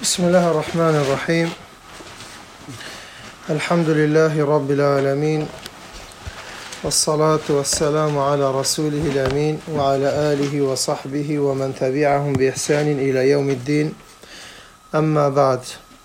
بسم الله الرحمن الرحيم. الحمد لله رب العالمين، والصلاة والسلام على رسوله الأمين وعلى آله وصحبه ومن تبعهم بإحسان إلى يوم الدين. أما بعد،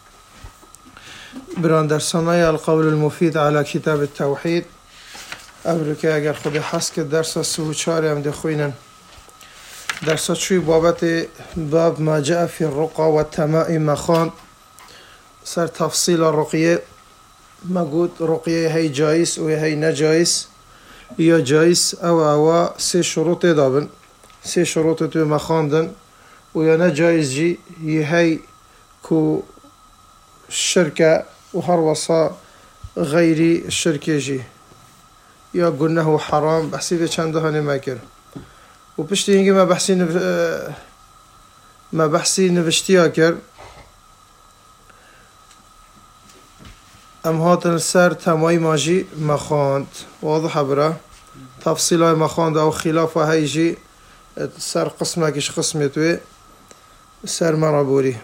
براندرسانای القول المفيد على كتاب التوحيد أبركي اگر خود حس که درس سوچاری هم دخوینن درس چوی بابت باب ما جاء في الرقى والتمائم مخان سر تفصيل الرقية ما قلت رقية هي جائز و هي نجائز یا جائز او سه شروط دابن سه شروط تو مخاندن و یا نجائز جي هي كو شركة و هر وصا غيري الشركة جي یا قلناه حرام بحثي في چند هاني ما كر و پشتی اینکه ما بحثی نوشتیا کرد ام هاتن سر تمای ماجی مخاند واضح برا تفصیلای مخاند او خلاف هایجی سر قسمه کش قسمتوی سر مرابوری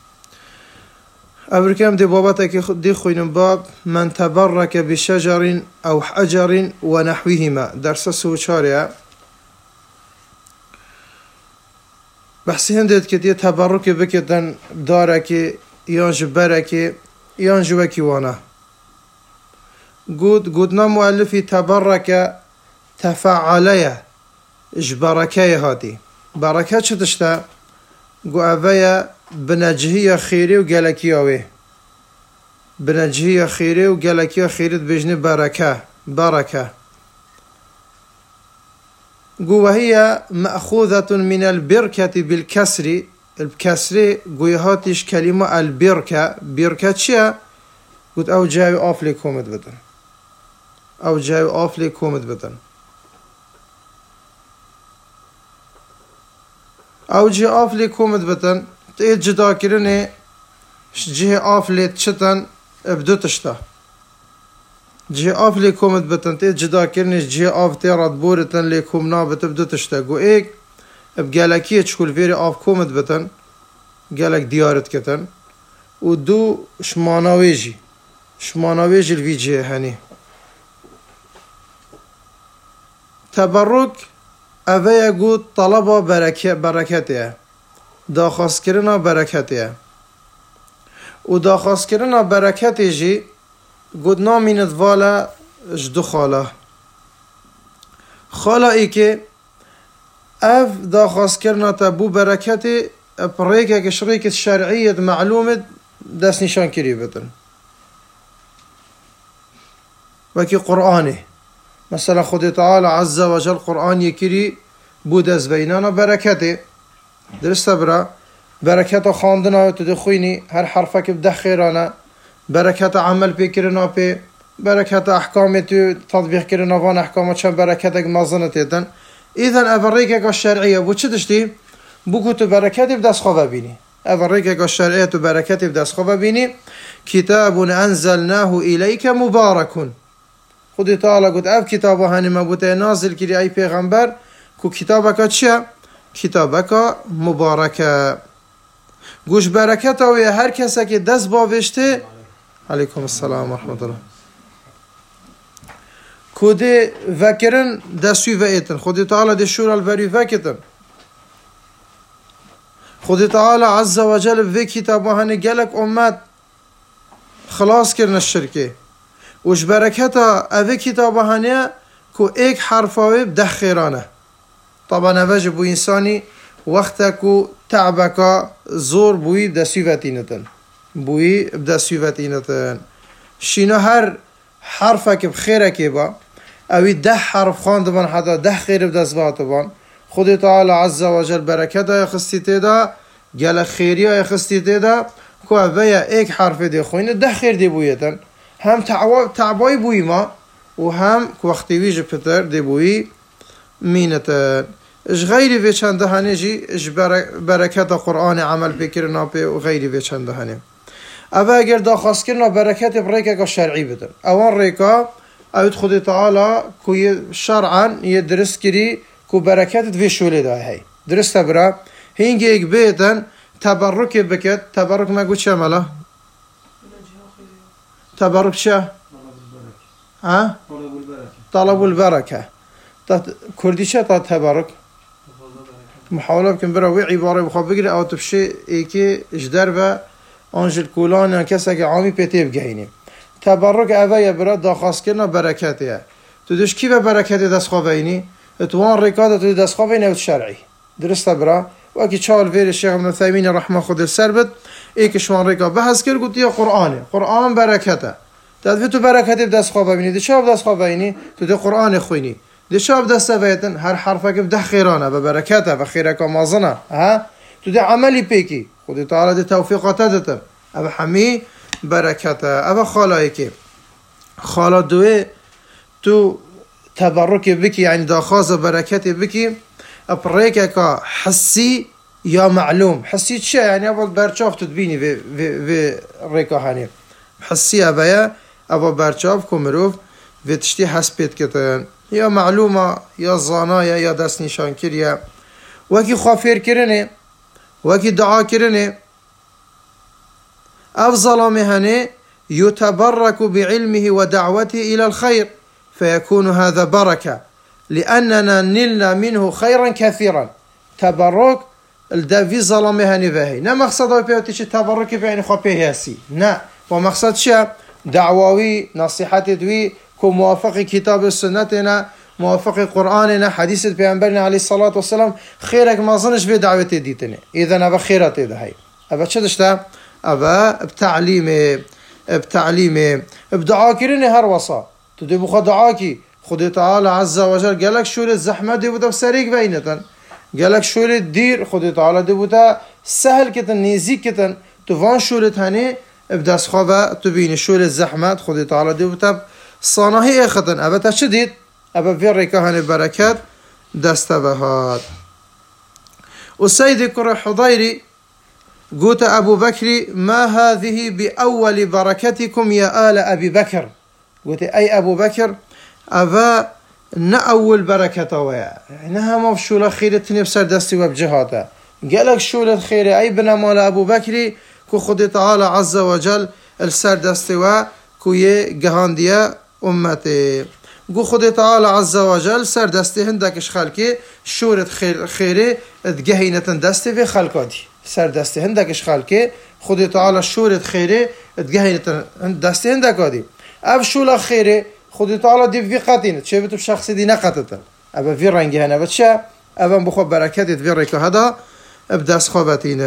ابرکم دی بابتا که دی خوینم باب من تبرک بشجر او حجر و نحوهما درس سوچاریا بحثی هندید که تبرک بکدن داره که یان جبره که یان جوکی وانه قدنا مؤلفی تبرک تفعلیه جبرکه هاتی برکه چه تشتا قو اوه بنجهی خیری و گلکی آوه بنجهی خیری و گلکی خیرت بجنه برکه وهي مأخوذة من البركة بالكسر الكسر قويهاتش كلمة البركة بركة شيا قلت أو جاي آفلي كومت بدن أو جاي آفلي كومت بدن أو جاي آفلي كومت بدن تأيد جدا كرني جاي آفلي تشتن بدو تشتا جي آف ليكومت بتن تي جدا كرنش جي آف تيراد بورتن ليكوم نابت بدو تشتاقو ايك بقالكيه تشكل فيري آف كومت بتن قالك ديارت كتن ودو شماناويجي الفيجي هاني تبرك اوه يقول طلبا بركته داخواست كرنا بركته و داخواست كرنا بركته جي قدنا من الضالة جدو خاله ای که اف داخواست کرنا تبو برکت پریکه که شریکت شرعیت معلومت دست نشان کری بدن وكي قرآنه مثلا خود تعالى عز وجل قرآن يكري بود از بينانا بركته درسته برا بركته خاندنا تدخويني هر حرفك بدخيرانا بركات عمل بكرنا به بركات احكام تو تطبيق كرنا وان احكامات شان بركاتك مازنت يدن اذا افريكا الشرعيه بو چه دشتي بو كتب بركات بدس خو ببيني افريكا الشرعيه تو بركات بدس خو ببيني كتاب انزلناه اليك مبارك خدي تعالى قلت اف كتابه هاني ما بوته نازل كري اي پیغمبر كو كتابك چه كتابك مباركه گوش برکت او هر کسی که دست باوشته عليكم السلام ورحمة الله كودي فكرن دسوي فايتن خدي تعالى دي شورى الفري فاكتن خدي تعالى عز وجل في كتابه هني قالك أمات خلاص كرنا الشركة وش بركتها في كتابه هني كو ايك حرفاوي بدخيرانه طبعا واجب إنساني وقتكو تعبك زور بوي دسوي فاتينتن بوي بدا سيفتينتن شينا هر حرفك بخيرك با اوي 10 حرف خواندبان حتى 10 خير بدا زباتبان خود تعالى عز وجل بركته يخستيته دا قال خيريه يخستيته دا كو اويا ايك حرف دي خوين 10 خير دي بويتن هم تعباي بوي ما وهم وقتي ويج بتر دي بوي مينتن اش غيري في چند هنجي اش بركات قرآن عمل بكرنا به وغيري في چند هنه اوه اگر داخواست کرنا برکت بریکه که شرعی بدن اوان ریکا اوید خود تعالی که شرعا یه درست کری که برکتت وی شوله ده هی درست برا هنگی ایک بیتن تبرك بكت تبرك ما قلت شمله تبرك شا ها طلب البركة كردي شا تبرك محاولة بكم براوي عبارة بخابقري أو تبشي إيكي إجدار با أنجل كولان كساك عامي بيتي بجهيني تبرك أفايا برا داخاص كرنا بركاتها تدوش كيف بركاتي دست خوابيني توان ركادة تدو دست خوابيني وتشرعي درست برا وأكي تشال فير الشيخ ابن عثيمين رحمه خود السربت إيكي شوان ركاد بحث كر قلت يا قرآن بركاته تدفي بركاتي بدست خوابيني دي شاب دست خوابيني تدو قرآن خويني دي شاب دست بيتن هر حرفك بده خيرانه ببركاته بخيرك مازنه ها تدو عملي بيكي خودي تعالى دي توفيقات دتم أبا حمي بركاته أبا خالايكي خالا دوي تو تبرك بكي يعني داخاز بركاتي بكي أبريكك حسي يا معلوم حسي تشا يعني أبا برشاف تدبيني في ريكا هاني حسي أبايا أبا برشاف كمروف في تشتي حسبيت كتن يا معلومة يا زانايا يا دست نشان كريا وكي خافير كرني وكي دعا كرني أفضل مهني يتبرك بعلمه ودعوته إلى الخير فيكون هذا بركة لأننا نلنا منه خيرا كثيرا تبرك الدافي ظلمه هني فهي نا مقصد بيوتيش تبرك بين خبيه هسي نا ومقصد شا دعواوي نصيحتي دوي كموافق كتاب السنة موافق قرآننا حديث بيعنبرنا عليه الصلاة والسلام خيرك ما ظنش في دعوتي ديتني إذا أبا خيرتي ده هي أبا شدشتا أبا بتعليمي بدعاكرني هر وصا تدي بخو دعاكي خدي تعالى عز وجل قالك شو الزحمة دي بودا بسريق بينتن قالك شو الدير خدي تعالى دي بودا سهل كتن نيزيك كتن تفان شو هني بداس خوابا تبيني شو الزحمة خدي تعالى دي بودا صانهي اختن أبا تشديد أبا في ريكاهن البركات دستبهات والسيد كره حضيري قلت أبو بكر ما هذه بأول بركتكم يا آل أبي بكر قلت أي أبو بكر أبا نأول بركة ويا إنها مفشولة خير تنبسر دستي وبجهاته قالك شولة خير أي بنا مال أبو بكر كو خد تعالى عز وجل السر دستي كوي جهاندية أمتي قو خد تعالى عز وجل سر دستي هندك خالكي شورة خيري تجهينة دستي في خالكاتي سر دستي هندك خالكي خد تعالى شورة خيري تجهينة دستي هندك هادي أب شولة خيري خد تعالى دي في قاتين تشبت بشخص دي نقطة أبا في رنجي هنا بتشا أبا بخو بركات في ريكو هذا بداس خوباتين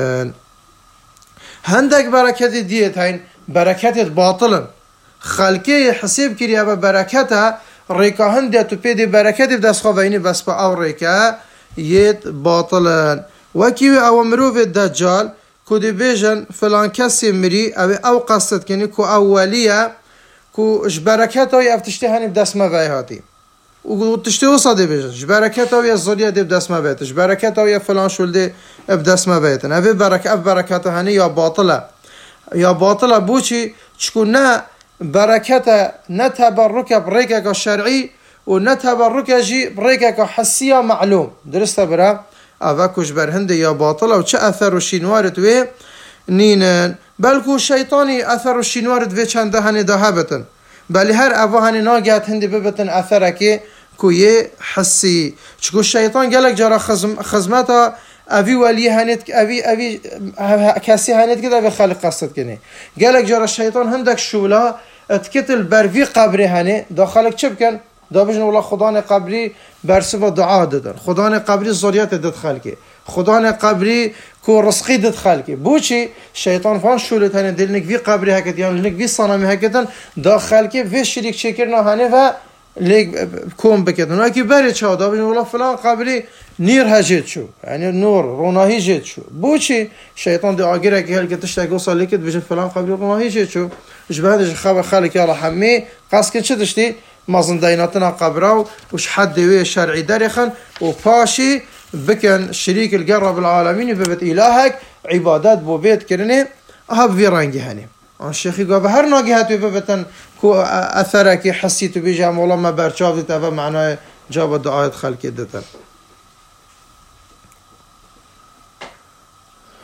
هندك بركات ديت هين بركات باطلا خالكي حسيب كري أبا بركاتها ريكا هندي تبيدي بركات بداس خوبيني بس بأو ريكا يت باطلا وكيو أو مروف الدجال كودي بيجن فلان كسي مري أو قصد كني كو أولية كو جبركاته يفتشتهني بداس ما فيهاتي وتشتهو صدي بيجن جبركاته يا الزولية دي بداس ما بيت جبركاته يا فلان شولدي بداس ما بيتن أبي بركاته هني يا باطلة بوشي تشكونا بركاته نتبرك بريكك الشرعي ونتبرك جي بريكك حسية معلوم درست برا أفاكوش برهندي يا باطلة وش أثر الشينوارد وي نينن بلكو شيطاني أثر الشينوارد وي چند هني دهبتن بل هر أفا هني ناقيات هندي ببتن أثركي كوي حسي چكو الشيطان قالك جرى خزمتا أبي ولي هنت أبي كاسي هنت كده أبي خالق قصد كني قالك جرى الشيطان هندك شولا اتكتل برفي قبري هني داخلك چبكن دا بجن والله خدان قبري برسبة دعاء دادن خدان قبري زوريات داد خالكي خدان قبري كو رزقي داد خالكي بوشي شيطان فان شولت هني دلنك في قبري هكت يعني لنك في صنامي هكتن دا خالكي في شريك شكرنا هني و ليك كوم بكتن وكي بري چاو دا بجن والله فلان قبري نير هجيت شو يعني النور روناهي جيت شو بوشي شيطان دي آگره كي هلك تشتاق وصل لكت بجن فلان قبري روناهي جيت شو جبهدش خبر خالك يا حمي قاسكن شو تشتي مازن ديناتنا قبراو وش حد وي شرعي درخن وباشي بكن شريك القرب العالمين ببت إلهك عبادات بو بيت كرني أهب في رانجي هني الشيخ يقول بهر ناقي هاتو ببتن كو أثرك حسيتو بيجا مولا ما برشاف تفا معناه جاب دعاية خلق دتن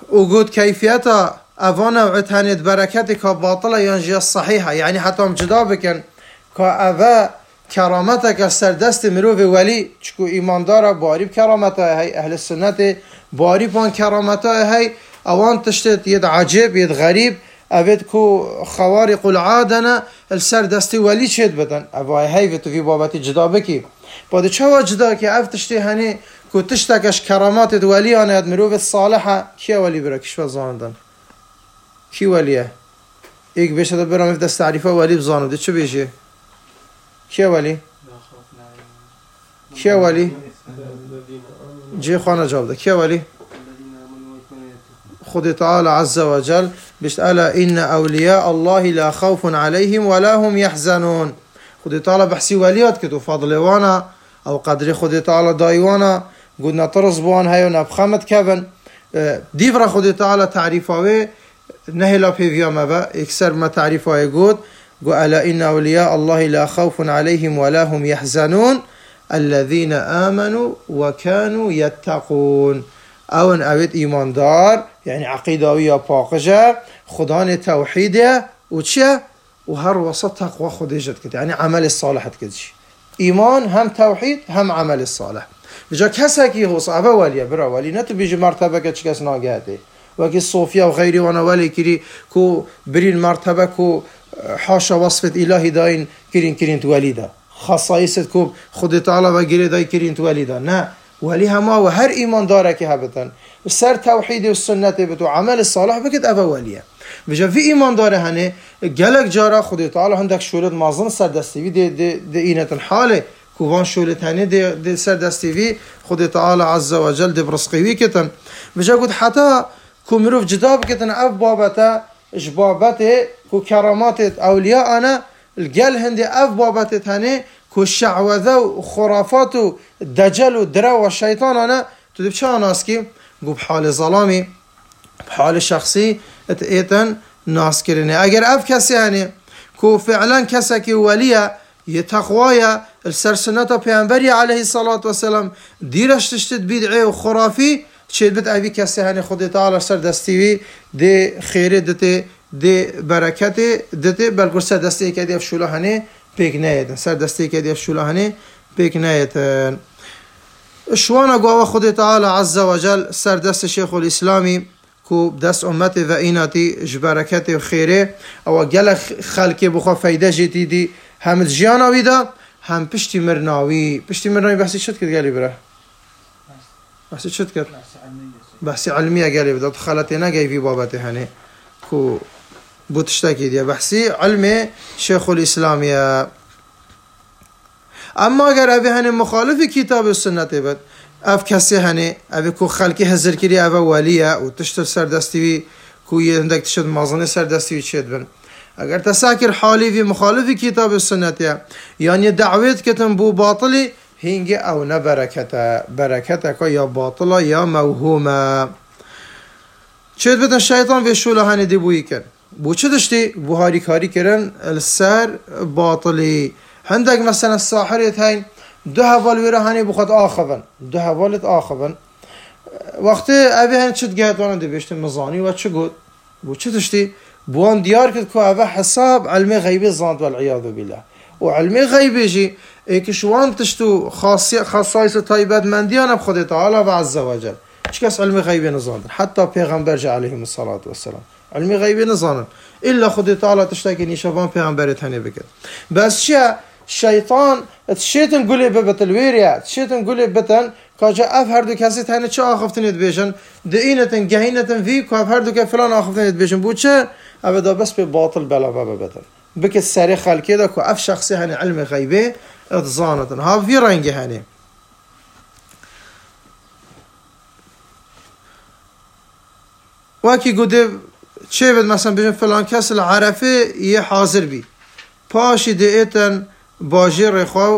وجود كيفيتها أفانا وعتانيت بركتك كباطلة ينجي الصحيحة يعني حتى مجدا بكن كأفا كرامتك سردست مروف ولي چكو إيمان دارا باري بكرامتها هاي أهل السنة باري بان كرامتها هاي اوان تشتت يد عجيب يد غريب أبد كو خوارق العادنا السردست ولي شد بدن أبا هاي في بابتي جدا بكي بعد چوا جدا كي افتشتي هني كو تشتكش كرامات ولي انا مروف الصالحة كي ولي بركش وزاندن كي وليه ايك بيش هذا برام في دست تعريفه ولي بزانو دي چه بيجي كي ولي كي ولي جي خوانا جواب ده كي ولي خد تعالى عز وجل بيش ألا إن أولياء الله لا خوف عليهم ولا هم يحزنون خد تعالى بحسي وليات كتو فضل وانا او قدري خد تعالى دايوانا قلنا طرز بوان هاي ونبخمت كبن ديفرا خد تعالى تعريفاوي نهلا بيفيا مبا اكسر ما تعريفاوي قد ألا إن أولياء الله لا خوف عليهم ولا هم يحزنون الذين آمنوا وكانوا يتقون اون اوید ایماندار یعنی عقیداوی پاکجه خدان توحیده و چه و هر وسط تقوا خودجت کد یعنی عمل صالحت کدش ایمان هم توحید هم عمل صالح بجا کسی که هو صعبه ولیه برا ولی نه تو بیج مرتبه که چکس ناگهده وکی صوفیا و غیری وانا ولی کری کو برین مرتبه کو حاشا وصفت الهی داین کرین تو ولیده خصائصت کو خود تعالی و گیری دای کرین تو ولیده نه ولی هما و هر ایمان داره که هبتن سر توحید و سنت بتو عمل صالح بکت اولیه بجا في ایمان داره هنه گلک جارا خود تعالی هندک شورت مازن سر دستیوی ده اینت الحاله کوان شورت هنه ده سر دستیوی خود تعالی عز و جل ده برسقیوی کتن بجا قد حتی کو مروف جدا بکتن اف بابتا اجبابت کو کرامات اولیاء انا الگل هنده اف بابت هنه کو شعوذه و خرافات و دجل و درو و شیطان انا تو دب چه ناس کی گو بحال ظلامی بحال شخصی ایتن ناس کرنه اگر اف کسی هنه کو فعلا کسی که ولیه يتقوايا السرسنة پیامبری علیه الصلاة والسلام دیرش تشتد بدعه و خرافی چید بد اوی کسی هنه خود تعالی سر دستیوی ده خیره دته ده برکت دته بلکه سر دستی که دیف شولا هنه پیک نیدن سر دستی که دیف شولا هنه پیک نیدن شوانا گواه خود تعالی عز و جل سر دست شیخ الاسلامی کو دست امت و ایناتی جبرکت و خیره او گل خلقی بخوا فایده جیتی دی هم جیاناوی دا هم پشتی مرناوی بحثی شد کرد گلی بره بحثی شد کرد بحثی علمیه گلی بده خلطی نگی فی بابته هنه کو بوتشتاکی دیا بحثی علم شیخ الاسلامیه اما اگر اوی هنه مخالف کتاب و سنت بد اف کسی هنه اوی کو خلقی حضر کری اوی ولیه و تشتر سردستیوی کو یه هندک تشد مازنه سردستیوی چید بن اگر تساکر حالی في مخالف كتاب السنة يعني دعوت كتن بو باطلي هنگ او نه بركتك يا باطلة يا موهومة چید بتن شیطان في شوله هنه دي بوي كن بو چه دشتي بو هاري كاري كرن السر باطلي هندك مثلا الساحرت هين دو هوال ويرا هنه بخد آخبن دو هوالت آخبن وقت اوه هن چد گهتوانا دي بشت مزاني و چه گود بو چه دشتي بوان ديار كد كو اوه حساب علمي غيبي زاند والعياذ بالله وعلمي غيبي جي ايك شوان تشتو خصائص طيبات منديانا بخد تعالى وعز وجل چكس علمي غيبي نزاند حتى پیغمبر جاء عليهم الصلاة والسلام علمي غيبي نزاند إلا خد تعالى تشتاكي نيشابان پیغمبر تاني بكد بس شيا شيطان تشيتن قولي ببتلويريا تشيتن قولي بتن كاجا اف هر دو کسی تنه چه آخفتنید بیشن دینتن گهینتن وی که اف هر دو که فلان آخفتنید بیشن بود چه ابدا بس به باطل بلا ببتن بك سری خلقی دا که اف شخصی هنه علم غیبه اتزانتن ها في رنگی هنه واکی گوده چه بد مثلا بیشن فلان کس العرفه یه حاضر بی پاشی دیتن باجی رخواو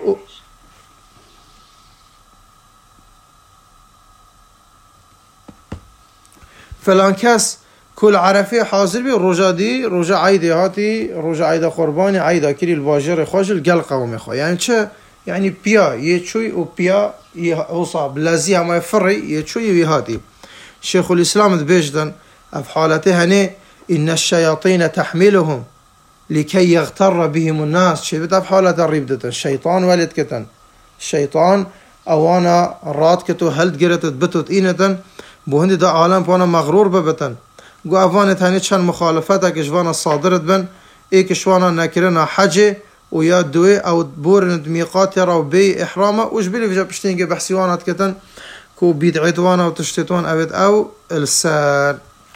فلان کس کل عرفه حاضر بی رجا عیده هاتی رجا عیده قربانی عیده کری الباجر خوش الگل قوم خواه یعنی چه؟ یعنی پیا یه چوی و پیا یه اصاب لازی همه فری یه چوی وی هاتی شيخ الإسلام دبيجدن أفحالته هني إن الشياطين تحملهم لكي يغتر بهم الناس. شي بتفحالة الريبدة الشيطان والد كتن الشيطان أوانا رات كتو هلد جرت بتوت إينتن بوهندي دا عالم بوانا مغرور ببتن قو أفانت هني چن مخالفتك إشوانا صادرت بن إيك إشوانا ناكرنا حجي ويا دوي أو بورند ميقات يراو بي إحرامة وش بيلي فيجا بشتينجي بحسيوانات كتن كو بيدعيتوانا وتشتيتوان أبد أو السار.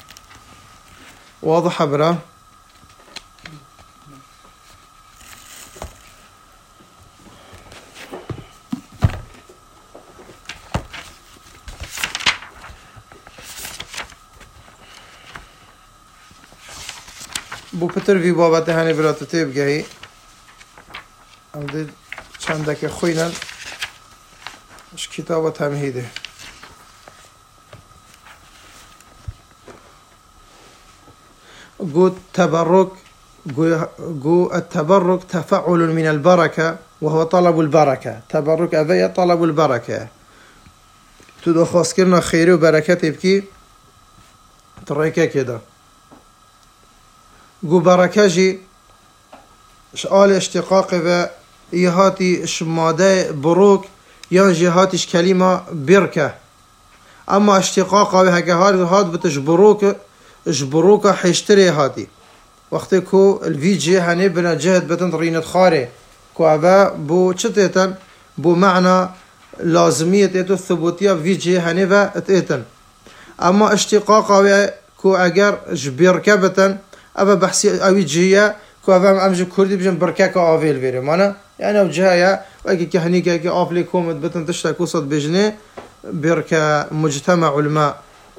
واضح برا؟ بو پتر وی بابت هنی برات تیب گهی ام دید چند که خوینن اش کتاب تمهیده قو تبرك قو التبرك تفعل من البركة وهو طلب البركة. تبرك أبي طلب البركة تدو خاص كرنا خير وبركة تبكي تريكا كده قو بركة جي شقال اشتقاق و يهاتي شماده بروك ينجي هاتش كلمة بركة. أما اشتقاق و هكا هاد بتجبروك جبروك حيشتري هاتي وقتی كو الفيجي هني بنا جهد بتن رينت خاري كو أبا بو چتيتن بو معنى لازمية اتو الثبوتية فيجي هني و اتيتن. أما اشتقاق كو أجر جبركة بتن أبا بحسي أوي جهية كو أبا أمجي كردي بجن بركة كآفيل فيري مانا يعني أو جهية وأكي كهني كي آفلي كومت بتن تشتكو صد بجني بركة مجتمع الماء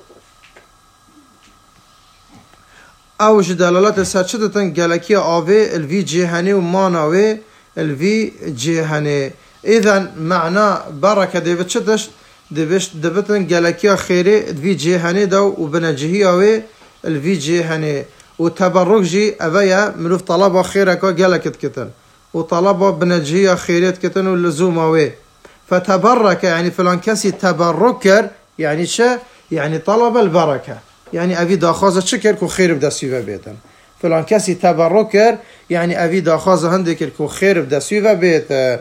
او جدالات سرچدتن گلکی آوه الوی جهنی و ماناوه الوی جهنی. اذن معنى بركة ديبت شدش دبتن گلکی خيري الوی جهني دو و بنجهي آوه الوی جهني و تبرك جي اوه مروف طلبا خيركا گلكت كتن و طلبا بنجهي خيريت كتن و لزوم آوه فتبرك يعني فلان كسي تبركر يعني شا يعني طلب البركة يعني أبي داخازة شكر كو خير بدسيوه بيتن. فلان كسي تبركر يعني أبي داخازة هندكر كو خير بدسيوه بيتن.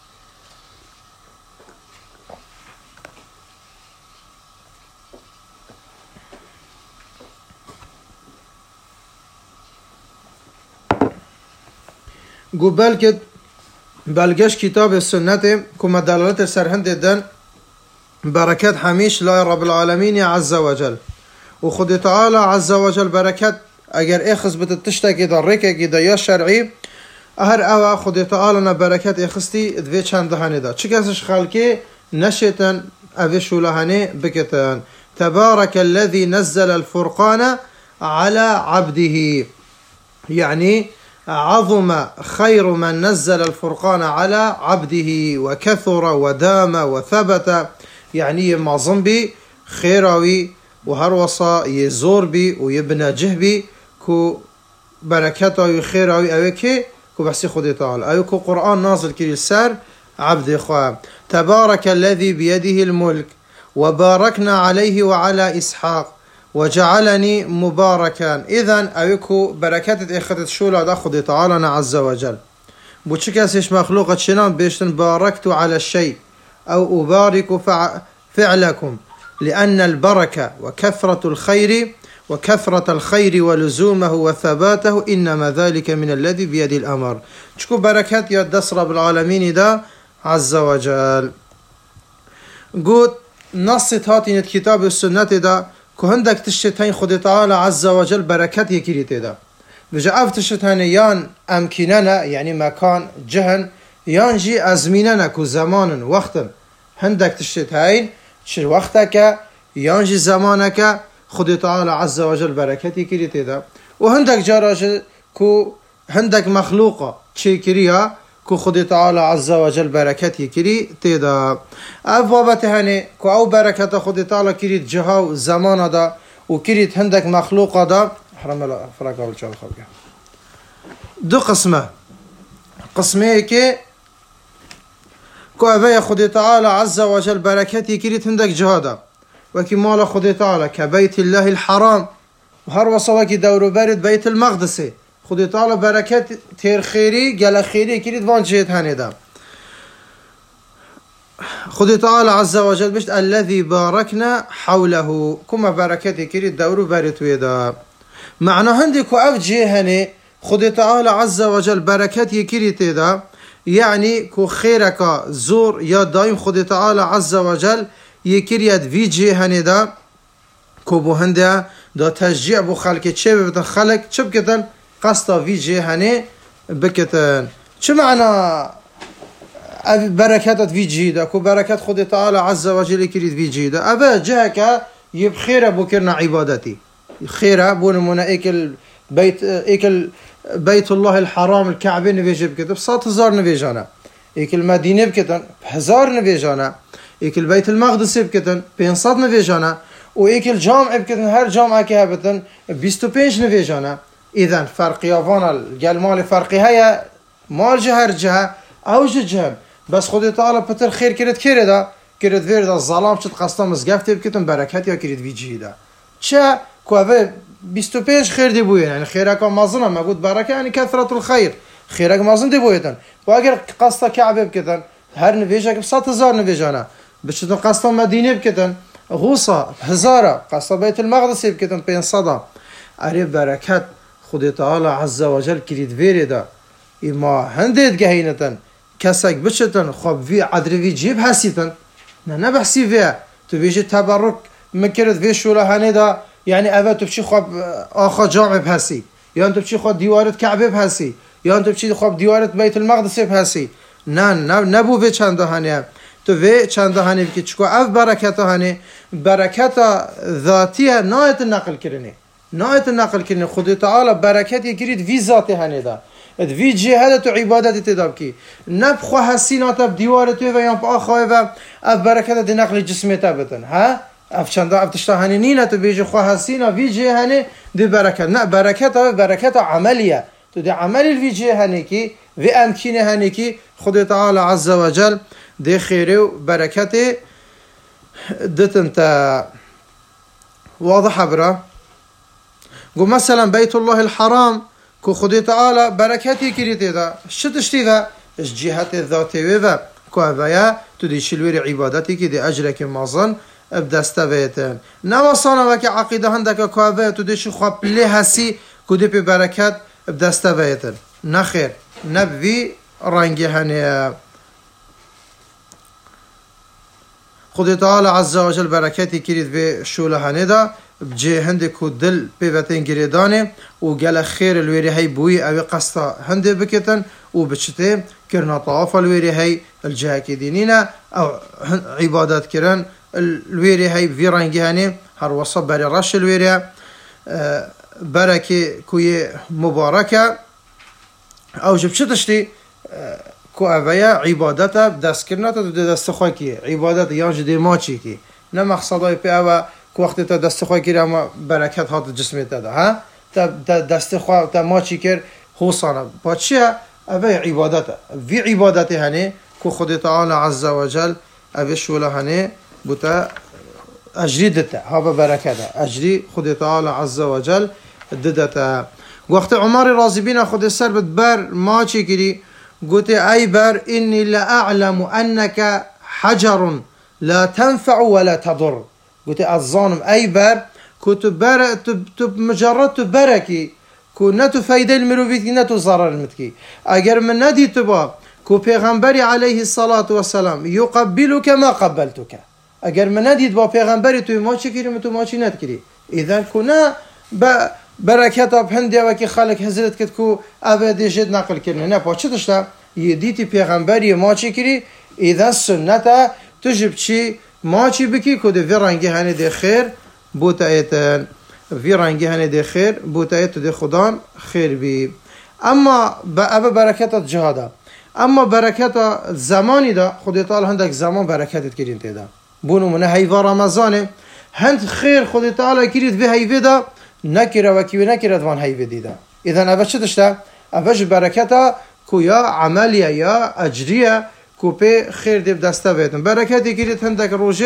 قو بلگش كتاب السنة كما دلالت سرهند دن بركات حميش لا رب العالمين عز وجل وخد تعالى عز وجل بركات اگر اخذ بتتشتكي دا ريكي دا يا شرعي اهر او خد تعالى بركات اخستي دوي چند هنه دا چكسش خلقي نشتن اوي شولهاني بكتن. تبارك الذي نزل الفرقان على عبده يعني عظم خير من نزل الفرقان على عبده وكثر ودام وثبت يعني ما ظنبي خيراوي وهروصا يزور بي ويبنى جهبي كو بركاته وخيراوي اوكي كو بحسي خدي تعالى اوكو قرآن نازل كري السار عبد خواه. تبارك الذي بيده الملك وباركنا عليه وعلى إسحاق وجعلني مباركا. إذن اوكو بركات اخذت شولا دا خدي تعالى عز وجل بوشكاسيش مخلوقة شنان بيشتن باركت على الشيء أو أبارك فعلكم لأن البركة وكثرة الخير ولزومه وثباته إنما ذلك من الذي بيد الأمر. شكو بركات يدس رب العالمين دا عز وجل. قلت نصت هاتين الكتاب والسنة دا كهندك تشتهين خد تعالى عز وجل بركات يكريت دا بجاء تشتهين يان أمكننا يعني مكان جهن يان جي أزميننا كو زمان وقتا هندك تشتهين شر وقتك يانجي زمانك خد تعالى عز وجل بركتي كري تدا وهندك جراج كو هندك مخلوقة شي كريا كو خد تعالى عز وجل بركتي كري تدا أفوابت هني كو أو بركة خد تعالى كري جهاو زمان دا وكريت هندك مخلوقة دا حرم الله فراك أول شيء خلقه دو قسمه كي كو أبي خد تعالى عز وجل بركتي كريت هندك جهادا وكي مال خدي تعالى كبيت الله الحرام وهر وصا وكي دورو برد بيت المقدس خدي تعالى بركات تير خيري قال خيري كريد وان جيت هندا خدي تعالى عز وجل بشت الذي باركنا حوله كما بركاتي كريد دورو برد ويدا معنى هندي كو اف جهني خدي تعالى عز وجل بركات يكري تيدا يعني كو خيرك زور يا دايم خدي تعالى عز وجل يكريد في جهني دا كو بو هنده دا تشجيع بو خلق چه ببتن خلق چه بكتن قصدا في جهني بكتن چه معنى بركات في جيدا كو بركات خدي تعالى عز وجل يكريد في جيدا ابا جهك يبخير بو كرنا عبادتي خيره بونمونا ايكل بيت الله الحرام الكعبه نفيج بكتب 100,000 نفيجانا ايكل مدينه بكتن 1000 نفيجانا ايكل بيت المقدس بكتن 500 نفيجانا وايكل جامع بكتن هر جامعه كهبتن 25 نفيجانا اذا فرق يافانا قال مال فرقي هي مال جهر جهه او جهه بس خدي تعالى بتر خير كرد فيرد الظلام شت قصدا مزقفت بكتن بركات يا كرد في جيدا چه كوافه 25 خير دي بوين يعني خيرك مازنه ما قلت بركه يعني كثره الخير خيرك مازن دي بويتن واگر قصدا كعبه بكتن هر نفيجك 100,000 نفيجانا بشتن قصدا مدينه بكتن غوصه 1000 قصدا بيت المقدس بكتن 500 اري بركات خدي تعالى عز وجل كريد فيردا اما هندت جهينتن كسك بشتن خب في عدري في جيب حسيتن نه بحسي فيها تبيجي تبرك مكرت في شولا هندا يعني أبا تبشي خب آخا جامع بهسي يا أنت تبشي خب ديوارة كعبة بهسي يا أنت تبشي خب ديوارة بيت المقدس بهسي نبو في چنده هنه تو في چنده هنه بكي چكو اف بركاته هنه بركاته ذاتيه نايت النقل كرنه خدي تعالى بركات يكريد في ذاته هنه دا في جهاد تو عبادت تداب کی نبخو حسینات اب دیوار تو و یا آخای و اف برکت دی نقل جسمیت بتن ها اف چند اف تشتهانی نینه تو بیج خو حسینا في جهانی دی برکت نه برکت عملیه تو دی عملی في جهانی کی و امکینه هنی کی خدای تعالی عز وجل دی خیره و برکت دتن تا واضح برا قو مثلا بيت الله الحرام كو خدي تعالى بركاتي كريتي دا شتشتي دا جهات الذاتي و كو اويا تدي شلوير عبادتي كي دي اجرك مازن بدستويتن نوصانا وكي عقيده هندك كو اويا تدي شو خاب لي هسي كو دي بركات بدستويتن نخير نبي رنگي هني خدي تعالى عز وجل بركاتي كريت في شوله هني دا بجي هندك دل بيفتين جريدانه وقال خير الويري هي بوي او قصة هندي بكتن وبشتي كرنا طواف الويري هي الجاكي دينينا او عبادات كرن الويري هي في رنجهاني هر وصب بري رش الويري بركي كوي مباركة او جبشتشتي كو اويا عبادتا بدست كرنا دست خوكي عبادت يانج دي ماچي كي نمقصداي بي او وقتی تا دست خواه کری اما برکت هات جسمیت داده ها تا دست خواه تا ما چی کر حوصانه با چیه؟ اوه عبادته وی عبادته هنه که خود تعالی عز و جل اوه شوله هنه بوتا اجری دته ها با برکته اجری خود تعالی عز و جل دته وقت عمر راضی بین خود سر بر ما چی کری گوته ای بر اینی لأعلم انک حجر لا تنفع ولا تضر قلت الظالم أي بر كنت مجرد تبركي كو نتو فايدة المروفيتي نتو ضرر المتكي أجر من ندي تبا كو پیغمبري عليه الصلاة والسلام يقبلك ما قبلتك أجر من ندي تبا پیغمبري تو ما چكري متو ما چي نتكري إذا كنا بركاتا بهندي وكي خالق هزلت كت كو أبدي جد نقل كرنا نبا چتشتا يديتي پیغمبري ما چكري إذا سنة تجب چي ما چی بکی کد وی رنگی هنی ده خیر بوتایتن وی رنگی هنی ده خیر بوتایت ده خدان خیر بی اما با برکت جهادا اما برکت زمانی دا خدای تعالی هندک زمان برکتت کرین تیدا بونو من هیوا رمضانه هند خیر خدای تعالی کرید به هیوه دا نکره و کیو نکره دوان هیوه دیدا اذا اول چه داشته اول برکت کو یا عملیه یا اجریه کو په خیر دې دسته ویتن برکت کرید هندک روجت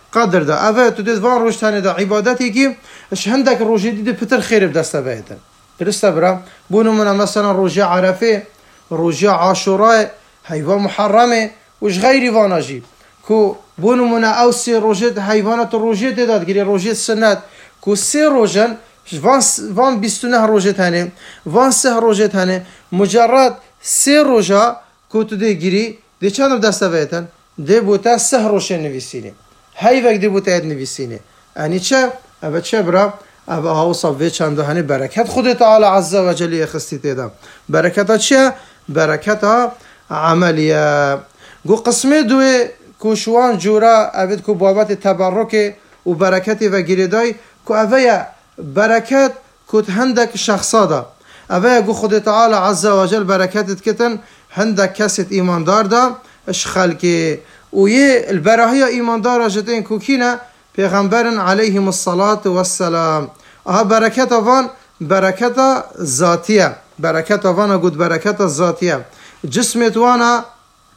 قدر دا اوه تو دید وان روش تانه دا عبادتی که اش هندک روژه دیده پتر خیر بدسته بایدن درسته برا بونو من مثلا روژه عرفه روژه عاشوراء حیوان محرمه وش غیری وانا جی کو بونو من او سه روژه حیوانات روژه داد گیری روژه سنت کو سه روژن وان 29 روژه تانه وان 3 روژه تانه مجرد 3 روژه کو تو دی گیری دی چند دسته بایدن دی بوتا 3 روژه نویسینه هی وقت دی بوتا ید نویسینه انی چه؟ اوه چه برا؟ اوه ها صفوه چند هنی برکت خود تعالی عز و جل خستی تیدم برکت ها چه؟ برکت ها عملیه گو قسمه دوی کوشوان جورا اوید کو بابت تبرک و برکت و گریدای کو اوه برکت کت هندک شخصا دا اوه گو خود تعالی عز و جل برکتت کتن هندک کست ایماندار دا اش خلقی و یه البراهی ایماندار جتین کوکینه پیغمبرن علیهم الصلاة والسلام اها برکت آوان برکت ذاتیه برکت آوانا گود برکت ذاتیه جسمت وانا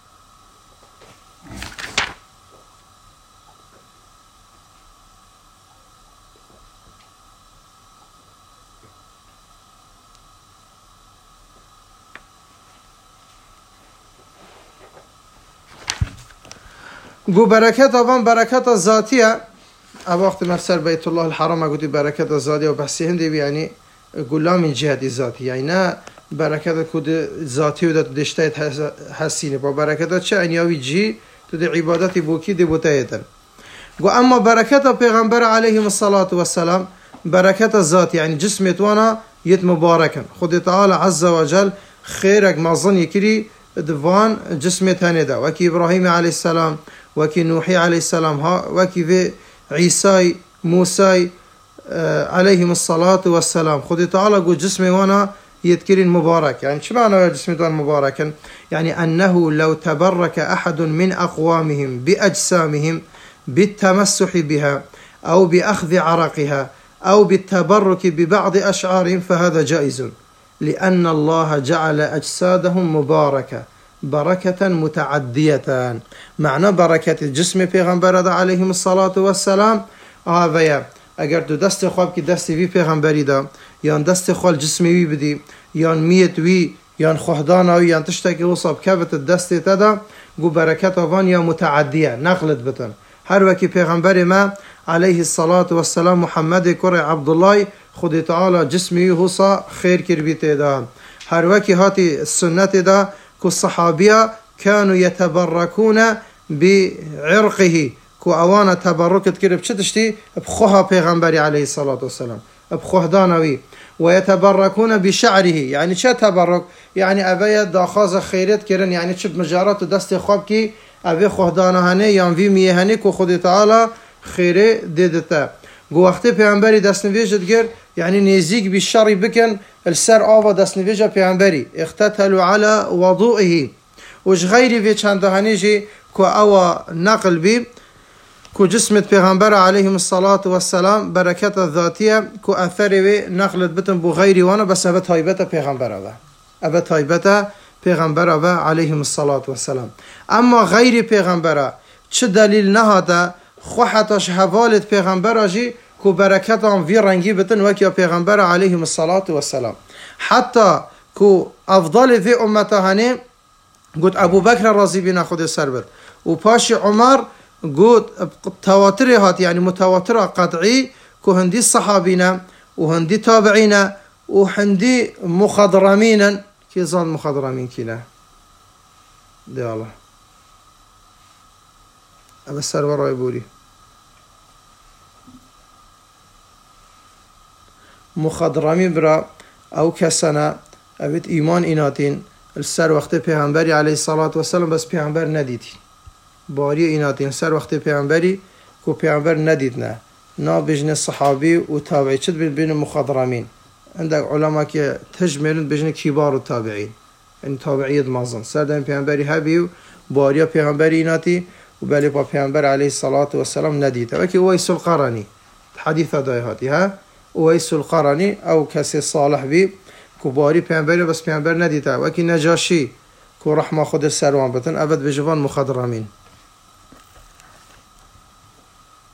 گو برکت آوان برکت ذاتیه وقت مفسر بیت الله الحرام گویی برکت ذاتیه و بحثی هندی یعنی گلا من جهت ذاتی یعنی نه برکت کود ذاتی و داد دشته حسینه با برکت چه انیاوی جی تو دی عبادتی بوکی دی بوتایتن گو اما برکت پیغمبر علیه الصلاة والسلام برکت ذاتی یعنی جسمت وانا یت مبارکن خود تعالی عز و جل خیرک مازن یکری دوان جسمت هنده وکی ابراهیم علیه السلام وکی نوحی علیه السلام ها وکی و عیسی موسی عليهم الصلاة والسلام خد تعالى قول جسمي وانا يذكرين مبارك يعني شو معنى جسمي وانا مباركا يعني أنه لو تبرك أحد من أقوامهم بأجسامهم بالتمسح بها أو بأخذ عرقها أو بالتبرك ببعض أشعارهم فهذا جائز لأن الله جعل أجسادهم مباركة بركة متعدية معنى بركة الجسم پیغمبر عليهم الصلاة والسلام آوية اگر تو دست خواب که دست وی پیغمبری دا یا دست خال جسمی وی بدی یا میت وی یا خهدان وی یا تشتکی وصاب کبت دست تدا گو برکت آوان یا متعدیه نقلت بتن هر وکی پیغمبر ما علیه الصلاة والسلام محمد کر عبدالله خود تعالی جسمی وی حصا خیر کر بیت دا هر وکی هاتی سنت دا که الصحابیه كانوا يتبركون بعرقه کو اوانا تبرکت کرد چه تشتی بخوها پیغمبری علیه الصلاة والسلام بخوه دانوی و یتبرکون بشعره یعنی چه تبرک یعنی اوی داخاز خیرت کردن یعنی چه مجارات دست خواب کی اوی خوه دانهانه یا وی میهنه کو خود تعالی خیره دیدتا گو وقتی پیغمبری دست نویجت کرد یعنی نزیک بشری بکن السر آوا دست نویج پیغمبری اختتلوا على وضوئه وش غیری وی چندهانی جی کو اوا نقل بی کو جسمت پیغمبر علیهم الصلاة والسلام برکت ذاتیه کو اثری وی نقلت بتن بو غیری وانا بس ابا تایبت پیغمبر اوه ابا تایبت پیغمبر اوه علیهم الصلاة والسلام اما غیری پیغمبر چه دلیل نهاده خوحتش حوالت پیغمبر جی کو برکت آن وی رنگی بتن وکیا پیغمبر علیهم الصلاة والسلام حتی کو افضل وی امتهانه گوت ابو بکر رضی بنا خود سر بد و پاش عمر قد تواتر هات يعني متواترة قطعي كهندي الصحابين وهندي تابعين وهندي مخضرمين كي ظن مخضرمين كنا دي الله أبا السرور يبوري مخضرمين برا أو كسنة أبيت إيمان إناتين السر وقت پیغمبری علیه الصلاة والسلام بس پیغمبر ندیدی باری ایناتین سر وقت پیغمبری کو پیغمبر ندید نه بجن صحابی و تابعی چد بین مخضرمین عندك علماء که تجملن بجن کبار و تابعین این تابعیت مازن سر دین پیغمبری هبی و باری پیغمبری ایناتی و بلی با پیغمبر علیه الصلاة والسلام ندید وکی اویس القرنی حدیث دای هاتی ها اویس القرنی او کسی صالح بی کو باری پیغمبری بس پیغمبر ندیده وکی نجاشی کو رحمه خود سروان بتن ابد بجوان مخضرمین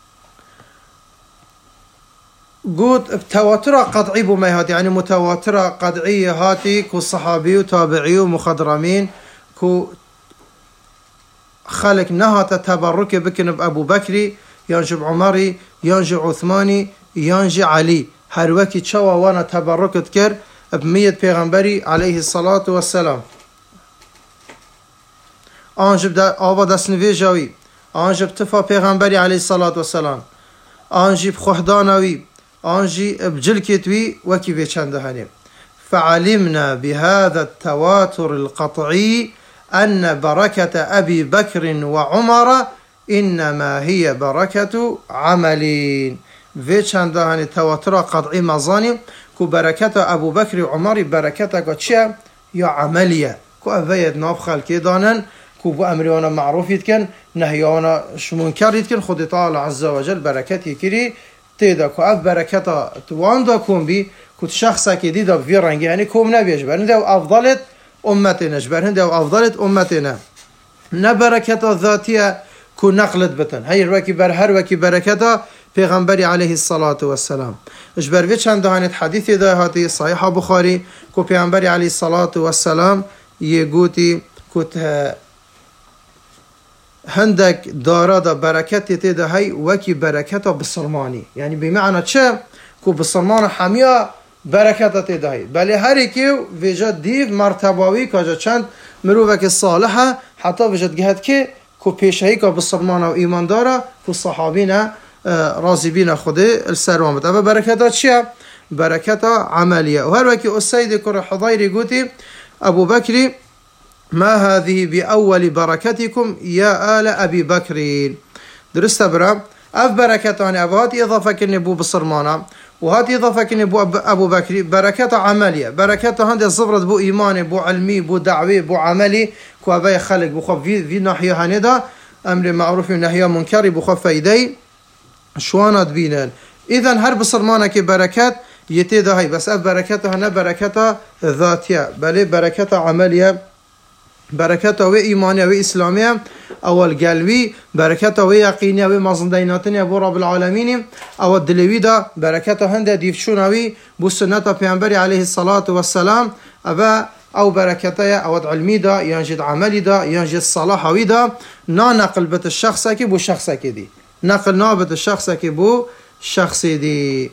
قلت تواتر قطعي بما هاتي يعني متواترة قطعية هاتي كو صحابي وتابعي ومخضرمين كو خلق نهات تبرك بكن بأبو بكري ينجب عمري ينجب عثماني ينجب علي هروكي تشوا وانا تبركت كر بمية پیغمبري عليه الصلاة والسلام آنجب آبا دست نویجاوی آنجب تفا پیغمبری علیه الصلاة والسلام آنجب خوهدانوی آنجب بجلكتوي وكي في چنده فعلمنا بهذا التواتر القطعي أن بركة أبي بكر وعمر إنما هي بركة عملين في چنده تواتر قطعي مزاني كو بركة أبو بكر وعمر بركة قطشة يا عملية كو أفيد ناف خلقي دانن كو بو أمريانا معروف يتكن نهيانا شمونكر يتكن خود تعالى عز وجل بركة يكري تيدا كو اف بركتا توان دا كون بي كو شخصا كي دي دا في رنگي يعني كوم نبيش برهن دا افضلت امتنا برهن دا افضلت امتنا نبركتا ذاتية كو نقلت بتن هاي الوكي هر وكي بركتا پیغمبري عليه الصلاة والسلام اجبر في چند دهانت حديث دا هاتي صحيحة بخاري كو پیغمبري عليه الصلاة والسلام يقوتي كو هندك دارا دا بركت تيدا هاي وكي بركتها بسلماني يعني بمعنى چه كو بسلمان حميا بركتها تيدا هاي بله هريكي وجد ديف مرتباوي كاجا چند مروفك الصالحة حتى وجد جهد كي كو پیشهي كا بسلمان و ايمان دارا كو صحابين رازبين خوده السروامت اما بركتها چه بركتها عملية وهر وكي السيد كر حضيري قوتي ابو بكري ما هذه بأول بركتكم يا آل أبي بكر درست برا أف بركتان أبو هاتي إضافة كني بو بصرمانا وهاتي إضافة كني بو أبو بكر بركة عملية بركة هندي صفرت بو إيماني بو علمي بو دعوي بو عملي كو أبي خلق بو خف في ناحية هندا أمر معروف ونهي منكر بو خف فايدي شوانات بينان إذن هر بصرمانا كي بركات يتيدا هاي بس أف بركتها هنا بركتها ذاتية بل بركة عملية بركته و إيمانية و إسلامية أول قلبي بركته و يقينية و مزنديناتنية بو رب العالمين أول دلوي دا بركته هنده ديفشونوي بو سنة پیغمبر عليه الصلاة والسلام أو بركته أو علمي دا ينجد عملي دا ينجد صلاحوي دا نا نقل بت الشخص كي بو شخص كي دي نقل نابت الشخص كي بو شخص دي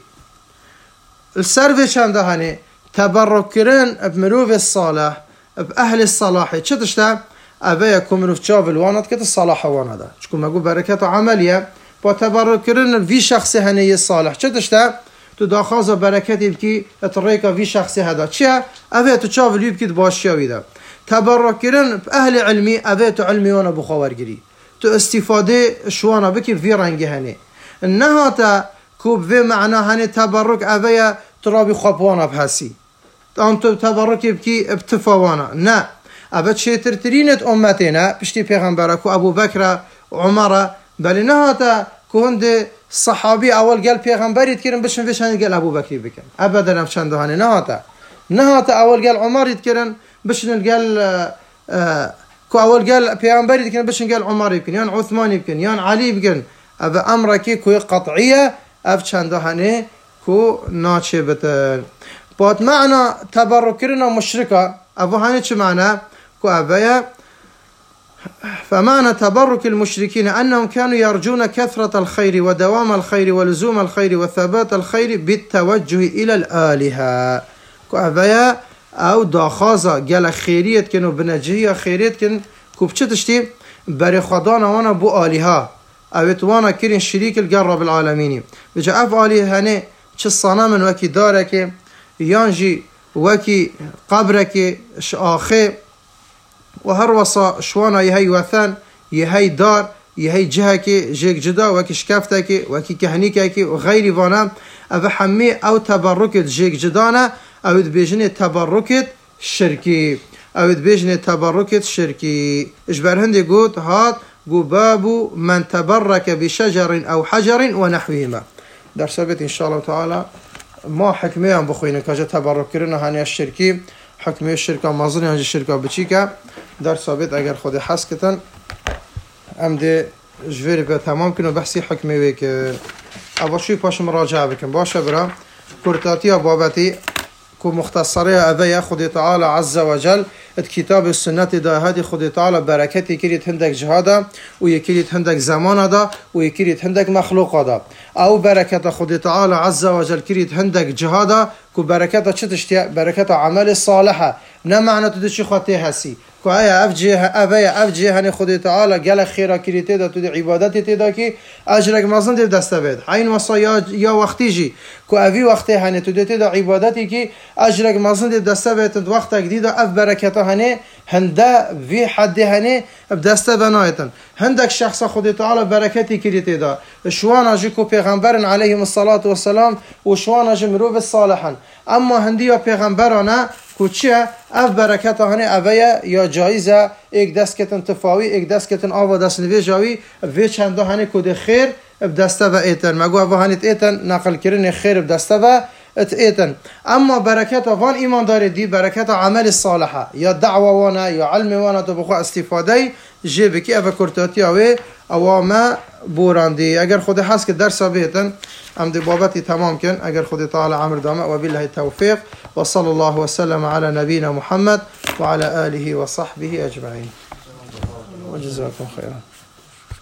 السرفي چنده هنه تبرك كرن بمروف الصالح بأهل الصلاح چتشتا أبايكم منو تشاف الوانات كت الصلاح وانادا شكون ما يقول بركة عملية وتبرك كرن في شخص هني الصالح چتشتا تداخذ بركتي بكي تريكا في شخص هذا شيء أبا تشاف اللي بكي تباشيا ويدا تبرك كرن بأهل علمي أبا علمي وانا بخوارجري تو استفاده شوانا بكي في رنجي هني إنها تا كوب في معنى هني تبرك أبايا ترابي خبوانا بحسي أنتو تبرك بكي ابتفاوانا نا أبد شيتر ترينت أمتنا بشتي پیغمبرك أبو بكر وعمر بل نهاتا كوند صحابي أول قال پیغمبر يتكرن بشن فيشان قال أبو بكر بكن أبدا نفشان دهاني نهاتا أول قال عمر يتكرن بشن قال كو أول قال پیغمبر يتكرن بشن قال عمر يبكن يان عثمان يبكن يان علي يبكن أبا أمركي كو قطعية أفشان دهاني كو ناتشي بتن بات معنى تبركنا مشركة أبو هاني شو معنى كو أبايا فمعنى تبرك المشركين أنهم كانوا يرجون كثرة الخير ودوام الخير ولزوم الخير وثبات الخير بالتوجه إلى الآلهة كو أبايا أو داخازة قال خيرية كانوا بنجية خيرية كان كو بشتشتي بري خدانا وانا بو آلهة أو توانا كيرين شريك القرب العالمين بجا أف آلهة هاني چه صنامن وكي دارك يانجي وكي قبرك شاخي وهروصا شوانا يهي وثان يهي دار يهي جهكي جيك جدا وكي شكافتك وكي كهنيكك وغير فانا أبا حمي أو تبركت جيك جدانا أو تبيجني تبركت شركي أو تبيجني تبركت شركي إجبار هندي قوت هات باب من تبرك بشجر أو حجر ونحوهما در ثابت إن شاء الله تعالى ما حكمه هم بخوينا كاجا تبرك كرنا هاني الشركي حكمه الشركة مازن هاني الشركة بچيكا در ثابت اگر خود حس كتن ام دي جوير به تمام كنو بحثي حكمه ويك أبا شوي باش مراجعة بكم باشا برا كورتاتيا بابتي كو مختصرة أذية خدي تعالى عز وجل الكتاب السنة دا هادي خدي تعالى بركتي كريت هندك جهادا ويكريت هندك زمان دا ويكريت هندك مخلوق دا أو بركة خدي تعالى عز وجل كريت هندك جهادا كو بركة شتشتيا بركة عمل الصالحة نمعنى تدشي خطي هسي كو ايا افجه هني خدي تعالى قال خيرا كريتي دا تدي عبادتي تدا كي اجرك مازن دي دستبد حين وصا يا وقتي جي كو افي وقتي هني تدي تدا عبادتي كي اجرك مازن دي دستبد وقت جديده اف بركته هني هندا في حد هني بدستبنايتن هندك شخص خدي تعالى بركتي كريتي دا شوانا جيكو پیغمبرن عليهم الصلاه والسلام وشوانا جمرو بالصالحن اما هندي پیغمبرانا کوچه اف برکت هنی اویا یا جایزه یک دست کتن تفاوی یک دست کتن آوا دست نوی جاوی وی چنده هنی کد خیر بدسته و ایتن مگو اوه هنیت ایتن نقل کرن خیر بدسته و ایتن اما برکت وان ایمان داره دی برکت عمل صالحه یا دعوه وانا یا علم وانا تو بخوا استفاده جیب کی اوه کرتاتی اوه اوه ما بوراندی اگر خود حس که درس بیتن ام دی بابتی تمام کن اگر خود تعالی عمر دامه و بالله التوفیق وصلى الله وسلم على نبينا محمد وعلى آله وصحبه أجمعين وجزاكم خيرا.